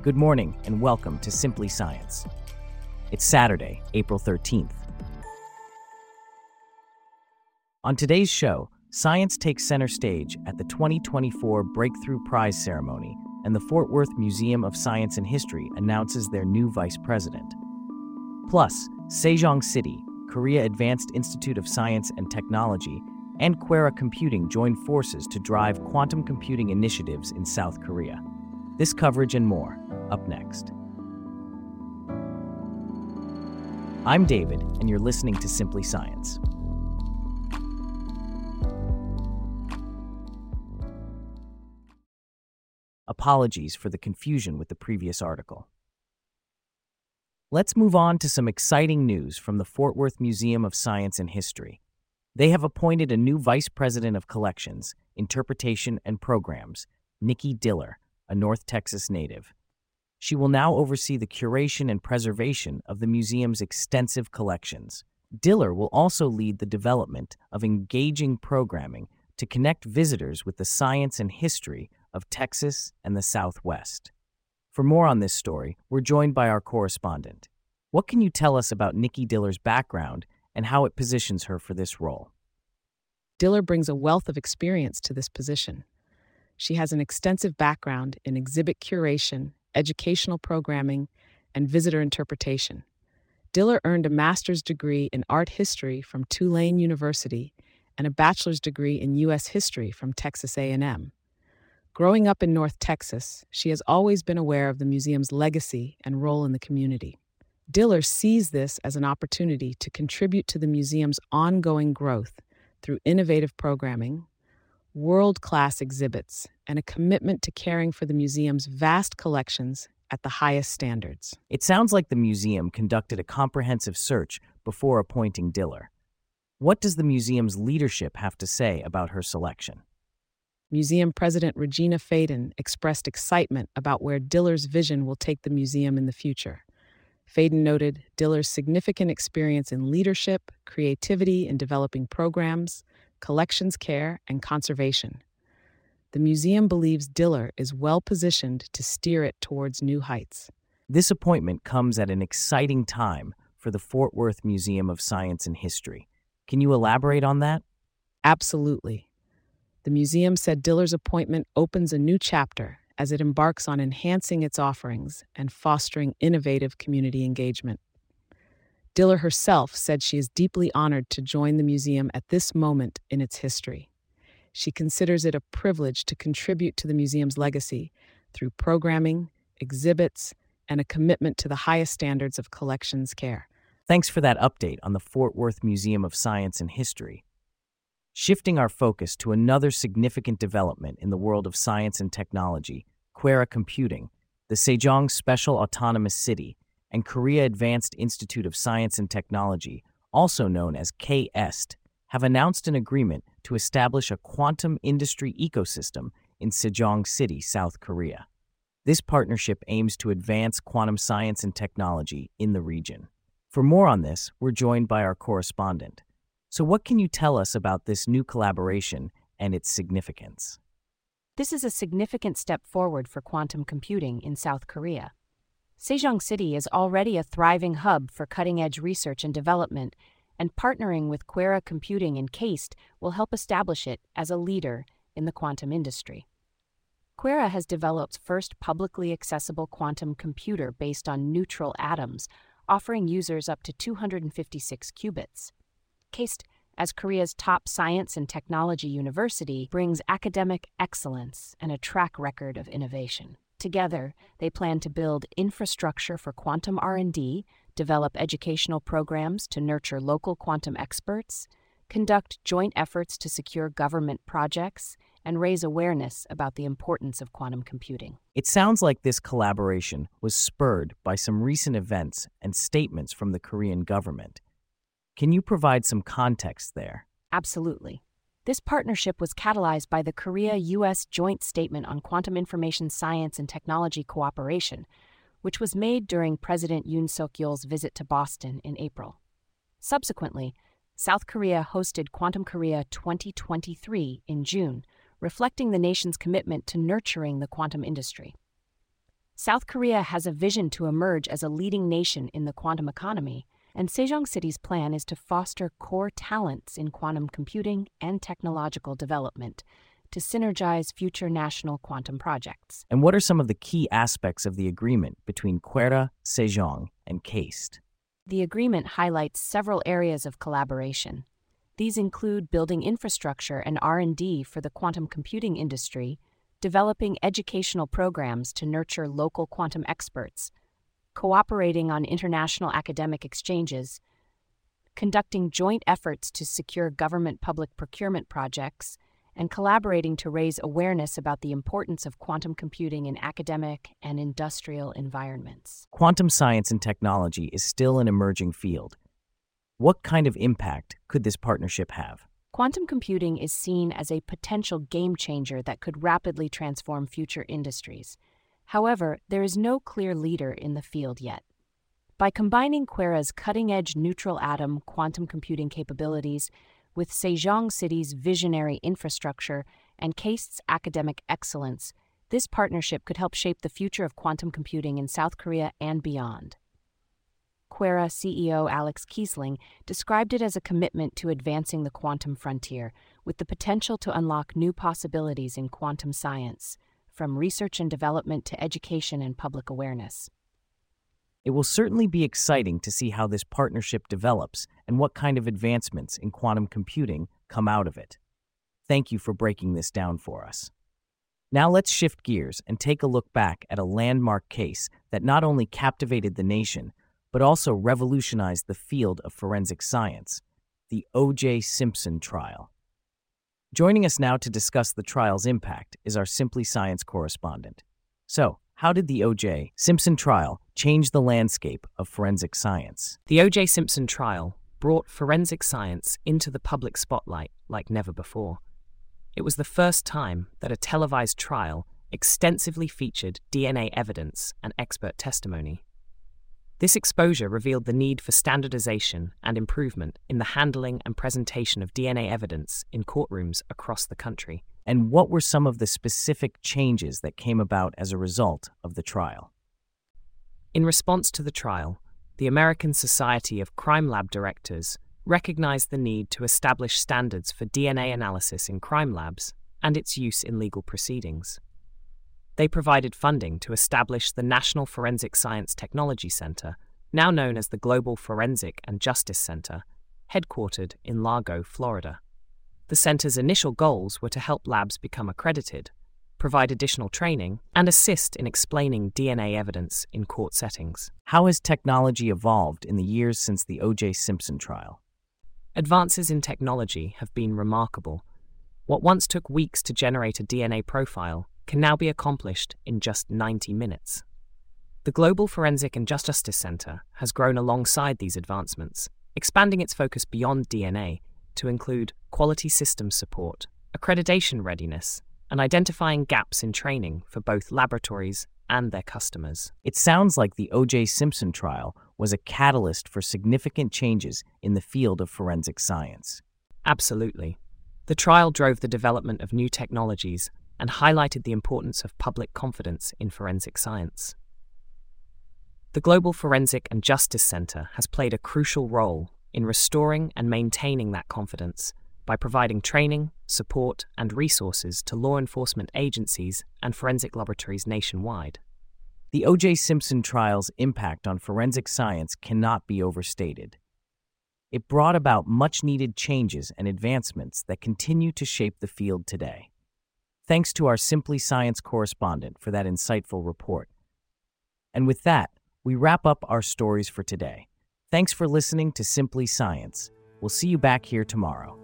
Good morning and welcome to Simply Science. It's Saturday, April 13th. On today's show, science takes center stage at the 2024 Breakthrough Prize ceremony, and the Fort Worth Museum of Science and History announces their new vice president. Plus, Sejong City, Korea Advanced Institute of Science and Technology, and Quera Computing join forces to drive quantum computing initiatives in South Korea. This coverage and more, up next. I'm David, and you're listening to Simply Science. Apologies for the confusion with the previous article. Let's move on to some exciting news from the Fort Worth Museum of Science and History. They have appointed a new Vice President of Collections, Interpretation, and Programs, Nikki Diller, a North Texas native. She will now oversee the curation and preservation of the museum's extensive collections. Diller will also lead the development of engaging programming to connect visitors with the science and history of Texas and the Southwest. For more on this story, we're joined by our correspondent. What can you tell us about Nikki Diller's background and how it positions her for this role? Diller brings a wealth of experience to this position. She has an extensive background in exhibit curation, educational programming, and visitor interpretation. Diller earned a master's degree in art history from Tulane University and a bachelor's degree in U.S. history from Texas A&M. Growing up in North Texas, she has always been aware of the museum's legacy and role in the community. Diller sees this as an opportunity to contribute to the museum's ongoing growth through innovative programming, world-class exhibits, and a commitment to caring for the museum's vast collections at the highest standards. It sounds like the museum conducted a comprehensive search before appointing Diller. What does the museum's leadership have to say about her selection? Museum President Regina Faden expressed excitement about where Diller's vision will take the museum in the future. Faden noted Diller's significant experience in leadership, creativity in developing programs, collections care, and conservation. The museum believes Diller is well-positioned to steer it towards new heights. This appointment comes at an exciting time for the Fort Worth Museum of Science and History. Can you elaborate on that? Absolutely. The museum said Diller's appointment opens a new chapter as it embarks on enhancing its offerings and fostering innovative community engagement. Diller herself said she is deeply honored to join the museum at this moment in its history. She considers it a privilege to contribute to the museum's legacy through programming, exhibits, and a commitment to the highest standards of collections care. Thanks for that update on the Fort Worth Museum of Science and History. Shifting our focus to another significant development in the world of science and technology, Quera Computing, the Sejong Special Autonomous City, and Korea Advanced Institute of Science and Technology, also known as KEST, have announced an agreement to establish a quantum industry ecosystem in Sejong City, South Korea. This partnership aims to advance quantum science and technology in the region. For more on this, we're joined by our correspondent. So what can you tell us about this new collaboration and its significance? This is a significant step forward for quantum computing in South Korea. Sejong City is already a thriving hub for cutting-edge research and development, and partnering with Quera Computing and KEST will help establish it as a leader in the quantum industry. Quera has developed first publicly accessible quantum computer based on neutral atoms, offering users up to 256 qubits. KEST, as Korea's top science and technology university, brings academic excellence and a track record of innovation. Together, they plan to build infrastructure for quantum R&D, develop educational programs to nurture local quantum experts, conduct joint efforts to secure government projects, and raise awareness about the importance of quantum computing. It sounds like this collaboration was spurred by some recent events and statements from the Korean government. Can you provide some context there? Absolutely. This partnership was catalyzed by the Korea-U.S. Joint Statement on Quantum Information Science and Technology Cooperation, which was made during President Yoon Suk-yeol's visit to Boston in April. Subsequently, South Korea hosted Quantum Korea 2023 in June, reflecting the nation's commitment to nurturing the quantum industry. South Korea has a vision to emerge as a leading nation in the quantum economy, and Sejong City's plan is to foster core talents in quantum computing and technological development to synergize future national quantum projects. And what are some of the key aspects of the agreement between QuEra, Sejong, and KAIST? The agreement highlights several areas of collaboration. These include building infrastructure and R&D for the quantum computing industry, developing educational programs to nurture local quantum experts, cooperating on international academic exchanges, conducting joint efforts to secure government public procurement projects, and collaborating to raise awareness about the importance of quantum computing in academic and industrial environments. Quantum science and technology is still an emerging field. What kind of impact could this partnership have? Quantum computing is seen as a potential game changer that could rapidly transform future industries. However, there is no clear leader in the field yet. By combining QuEra's cutting-edge neutral atom quantum computing capabilities with Sejong City's visionary infrastructure and KAIST's academic excellence, this partnership could help shape the future of quantum computing in South Korea and beyond. QuEra CEO Alex Kiesling described it as a commitment to advancing the quantum frontier, with the potential to unlock new possibilities in quantum science, from research and development to education and public awareness. It will certainly be exciting to see how this partnership develops and what kind of advancements in quantum computing come out of it. Thank you for breaking this down for us. Now let's shift gears and take a look back at a landmark case that not only captivated the nation, but also revolutionized the field of forensic science, the O.J. Simpson trial. Joining us now to discuss the trial's impact is our Simply Science correspondent. So, how did the O.J. Simpson trial change the landscape of forensic science? The O.J. Simpson trial brought forensic science into the public spotlight like never before. It was the first time that a televised trial extensively featured DNA evidence and expert testimony. This exposure revealed the need for standardization and improvement in the handling and presentation of DNA evidence in courtrooms across the country. And what were some of the specific changes that came about as a result of the trial? In response to the trial, the American Society of Crime Lab Directors recognized the need to establish standards for DNA analysis in crime labs and its use in legal proceedings. They provided funding to establish the National Forensic Science Technology Center, now known as the Global Forensic and Justice Center, headquartered in Largo, Florida. The center's initial goals were to help labs become accredited, provide additional training, and assist in explaining DNA evidence in court settings. How has technology evolved in the years since the O.J. Simpson trial? Advances in technology have been remarkable. What once took weeks to generate a DNA profile can now be accomplished in just 90 minutes. The Global Forensic and Justice Center has grown alongside these advancements, expanding its focus beyond DNA to include quality systems support, accreditation readiness, and identifying gaps in training for both laboratories and their customers. It sounds like the O.J. Simpson trial was a catalyst for significant changes in the field of forensic science. Absolutely. The trial drove the development of new technologies and highlighted the importance of public confidence in forensic science. The Global Forensic and Justice Center has played a crucial role in restoring and maintaining that confidence by providing training, support, and resources to law enforcement agencies and forensic laboratories nationwide. The O.J. Simpson trial's impact on forensic science cannot be overstated. It brought about much-needed changes and advancements that continue to shape the field today. Thanks to our Simply Science correspondent for that insightful report. And with that, we wrap up our stories for today. Thanks for listening to Simply Science. We'll see you back here tomorrow.